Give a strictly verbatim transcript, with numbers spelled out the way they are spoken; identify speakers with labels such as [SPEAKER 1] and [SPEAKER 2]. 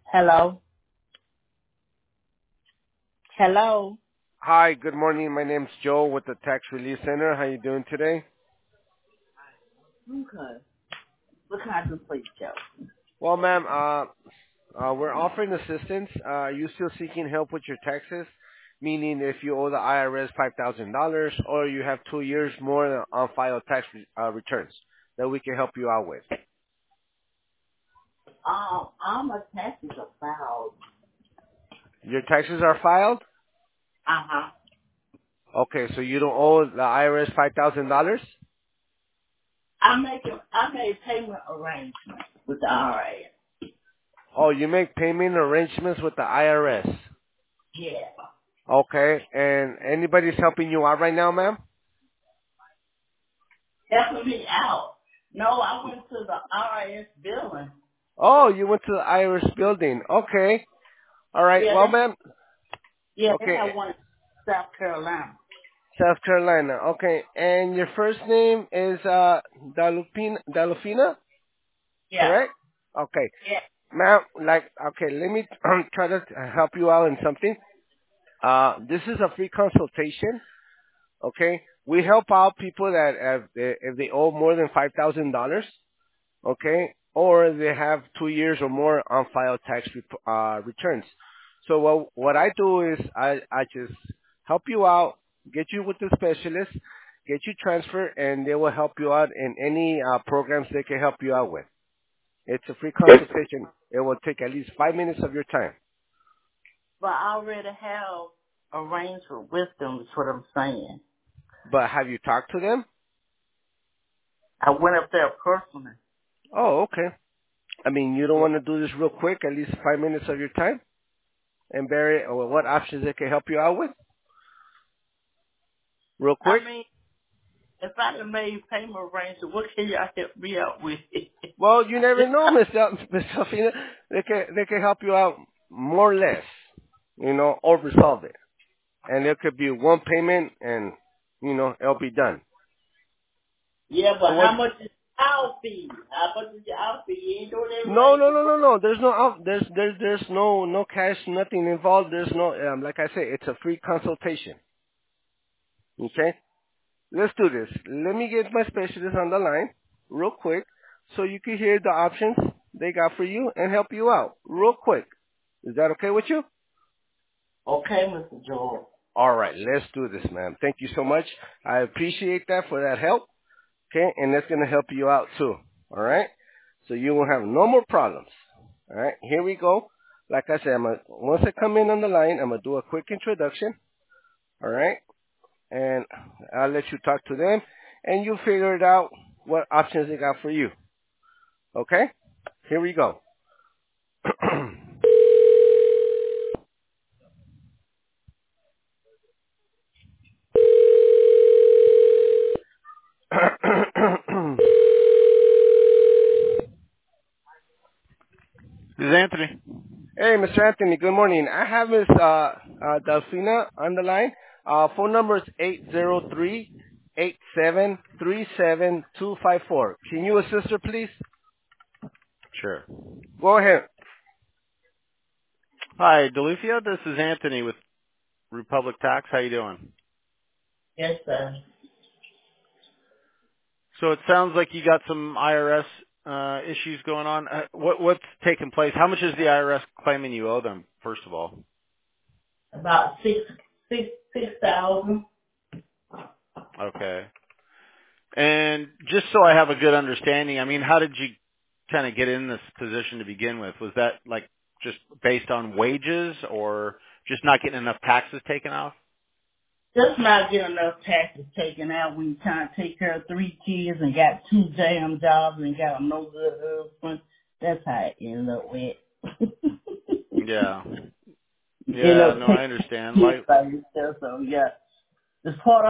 [SPEAKER 1] Hello? Hello?
[SPEAKER 2] Hi, good morning. My name's Joe with the Tax Relief Center. How you doing today?
[SPEAKER 1] Okay. What can I do for you, Joe?
[SPEAKER 2] Well, ma'am, uh, uh, we're offering assistance. Uh, are you still seeking help with your taxes? Meaning if you owe the I R S five thousand dollars or you have two years more on file tax re- uh, returns that we can help you out with.
[SPEAKER 1] Um, I'm a taxes about.
[SPEAKER 2] Your taxes are filed?
[SPEAKER 1] Uh-huh.
[SPEAKER 2] Okay, so you don't owe the I R S five thousand dollars?
[SPEAKER 1] I make a, I made payment arrangements with the I R S.
[SPEAKER 2] Oh, you make payment arrangements with the I R S.
[SPEAKER 1] Yeah.
[SPEAKER 2] Okay, and anybody's helping you out right now, ma'am?
[SPEAKER 1] Helping me out. No, I went to the I R S building.
[SPEAKER 2] Oh, you went to the Iris building. Okay. All right.
[SPEAKER 1] Yeah,
[SPEAKER 2] Well,
[SPEAKER 1] they,
[SPEAKER 2] ma'am.
[SPEAKER 1] yeah, they
[SPEAKER 2] Okay.
[SPEAKER 1] have one in South Carolina.
[SPEAKER 2] South Carolina. Okay. And your first name is uh Dalupina, Dalufina,
[SPEAKER 1] Yeah.
[SPEAKER 2] correct? Okay.
[SPEAKER 1] Yeah.
[SPEAKER 2] Ma'am, like, okay, let me um, try to help you out in something. Uh, this is a free consultation. Okay. We help out people that have, if they owe more than five thousand dollars. Okay, or they have two years or more on file tax rep- uh, returns. So what what I do is I I just help you out, get you with the specialist, get you transferred, and they will help you out in any uh, programs they can help you out with. It's a free consultation. It will take at least five minutes of your time.
[SPEAKER 1] But I already have arrangement with them, is what I'm saying.
[SPEAKER 2] But have you talked to them?
[SPEAKER 1] I went up there personally.
[SPEAKER 2] Oh, okay. I mean, you don't
[SPEAKER 1] Yeah.
[SPEAKER 2] want to do this real quick, at least five minutes of your time, and Barry, or what options they can help you out with, real quick.
[SPEAKER 1] I mean, if I done made payment arrangement, what can y'all help me out with?
[SPEAKER 2] Well, you never
[SPEAKER 1] Just,
[SPEAKER 2] know, Miss Del- Miss Delfina. They can they can help you out more or less, you know, or resolve it. And there could be one payment, and you know, it'll be done.
[SPEAKER 1] yeah, but
[SPEAKER 2] So what?
[SPEAKER 1] how much is our fee? How much is our fee? You ain't doing that
[SPEAKER 2] No, no,
[SPEAKER 1] arrangement
[SPEAKER 2] no,
[SPEAKER 1] for
[SPEAKER 2] no, no. There's no out. There's there's there's no no cash, nothing involved. There's no um, like I say, it's a free consultation. Okay, let's do this. Let me get my specialist on the line real quick, so you can hear the options they got for you and help you out real quick. Is that okay with you?
[SPEAKER 1] Okay, Mister George.
[SPEAKER 2] All right, let's do this, ma'am. Thank you so much. I appreciate that for that help. Okay, and that's gonna help you out too. All right, so you will have no more problems. All right, here we go. Like I said, I'm gonna, once I come in on the line, I'm gonna do a quick introduction. All right, and I'll let you talk to them, and you figure it out what options they got for you. Okay, here we go.
[SPEAKER 1] This is Anthony.
[SPEAKER 2] Hey, Mister Anthony, good morning. I have Miss uh, uh, Delfina on the line. Uh, phone number is eight zero three, eight seven three seven two five four. Can you assist her, please?
[SPEAKER 1] Sure.
[SPEAKER 2] Go ahead.
[SPEAKER 1] Hi, Delufia. This is Anthony with Republic Tax. How you doing? Yes, sir. So it sounds like you got some I R S uh, issues going on. Uh, what, what's taking place? How much is the I R S claiming you owe them? First of all. About six, six, six thousand. Okay. And just so I have a good understanding, I mean, how did you kind of get in this position to begin with? Was that like just based on wages or just not getting enough taxes taken off? Just not getting enough taxes taken out when you trying to take care of three kids and got two damn jobs and got a no good husband. That's how it ended up with. Yeah.
[SPEAKER 2] End
[SPEAKER 1] Yeah,
[SPEAKER 2] up
[SPEAKER 1] no, I
[SPEAKER 2] taking
[SPEAKER 1] understand.
[SPEAKER 2] kids
[SPEAKER 1] Like,
[SPEAKER 2] by yourself, so yeah. It's part